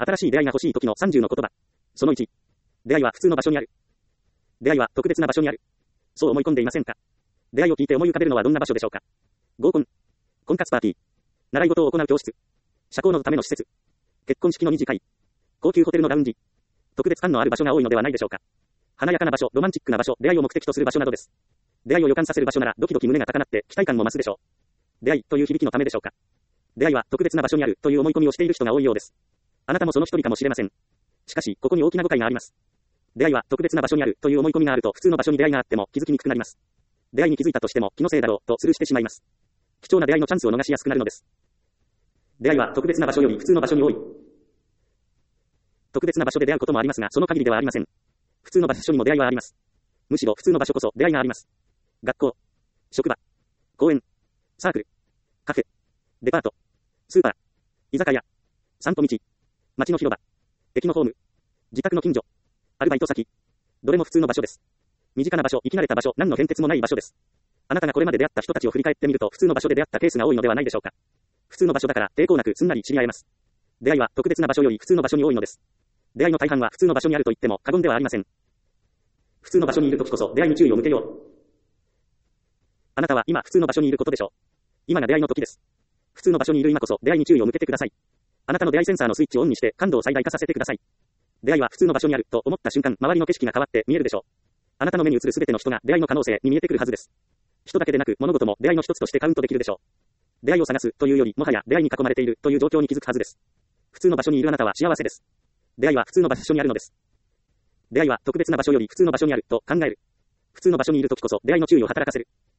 新しい出会いが欲しい時の30の言葉。その1。出会いは普通の場所にある。出会いは特別な場所にある。そう思い込んでいませんか？出会いを聞いて思い浮かべるのはどんな場所でしょうか？合コン、婚活パーティー、習い事を行う教室、社交のための施設、結婚式の二次会、高級ホテルのラウンジ、特別感のある場所が多いのではないでしょうか？華やかな場所、ロマンチックな場所、出会いを目的とする場所などです。出会いを予感させる場所ならドキドキ胸が高鳴って期待感も増すでしょう。出会いという響きのためでしょうか？出会いは特別な場所にあるという思い込みをしている人が多いようです。あなたもその一人かもしれません。しかし、ここに大きな誤解があります。出会いは特別な場所にあるという思い込みがあると普通の場所に出会いがあっても気づきにくくなります。出会いに気づいたとしても気のせいだろうとスルーしてしまいます。貴重な出会いのチャンスを逃しやすくなるのです。出会いは特別な場所より普通の場所に多い。特別な場所で出会うこともありますが、その限りではありません。普通の場所にも出会いはあります。むしろ普通の場所こそ出会いがあります。学校、職場、公園、サークル、カフェ、デパート、スーパー、居酒屋、散歩道、街の広場、駅のホーム、自宅の近所、アルバイト先、どれも普通の場所です。身近な場所、生き慣れた場所、何の変哲もない場所です。あなたがこれまで出会った人たちを振り返ってみると普通の場所で出会ったケースが多いのではないでしょうか。普通の場所だから抵抗なくすんなり知り合えます。出会いは特別な場所より普通の場所に多いのです。出会いの大半は普通の場所にあると言っても過言ではありません。普通の場所にいるときこそ出会いに注意を向けよう。あなたは今普通の場所にいることでしょう。今が出会いの時です。普通の場所にいる今こそ出会いに注意を向けてください。あなたの出会いセンサーのスイッチをオンにして感度を最大化させてください。出会いは普通の場所にあると思った瞬間、周りの景色が変わって見えるでしょう。あなたの目に映るすべての人が出会いの可能性に見えてくるはずです。人だけでなく物事も出会いの一つとしてカウントできるでしょう。出会いを探すというよりもはや出会いに囲まれているという状況に気づくはずです。普通の場所にいるあなたは幸せです。出会いは普通の場所にあるのです。出会いは特別な場所より普通の場所にあると考える。普通の場所にいるときこそ出会いの注意を働かせる。